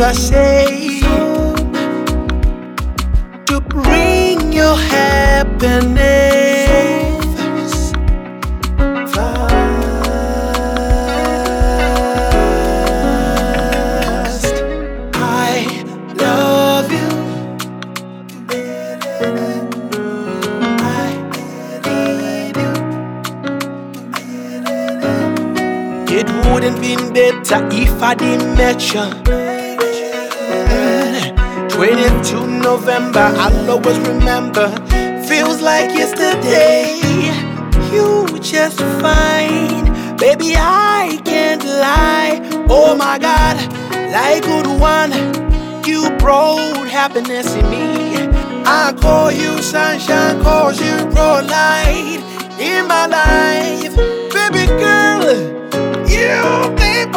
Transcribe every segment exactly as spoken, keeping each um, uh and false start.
I say to bring your happiness fast. I love you. I need you. It wouldn't been better if I didn't met you. twenty-second November, I'll always remember. Feels like yesterday. You just fine, baby, I can't lie. Oh my God, like good one, you brought happiness in me. I call you sunshine, cause you brought light in my life. Baby girl, you baby,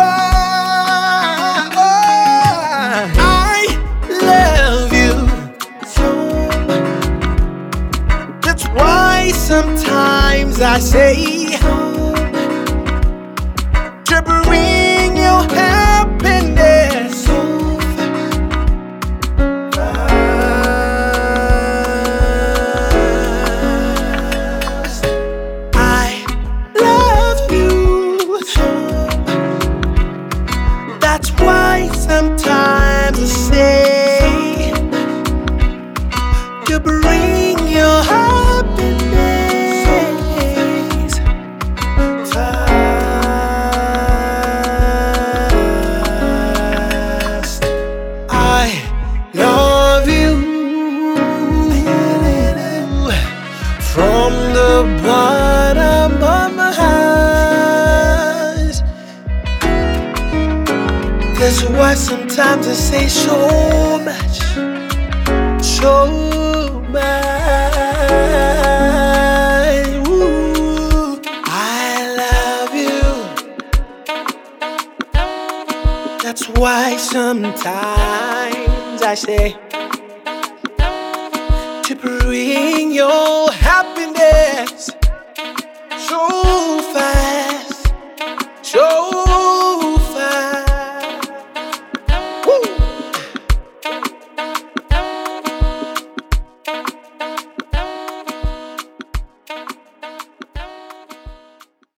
sometimes I say to bring your happiness fast. I love you. That's why sometimes I say to bring your happiness fast. I love you from the bottom of my heart. That's why sometimes I say so much, so much. Ooh, I love you. That's why sometimes I say to bring your happiness so fast.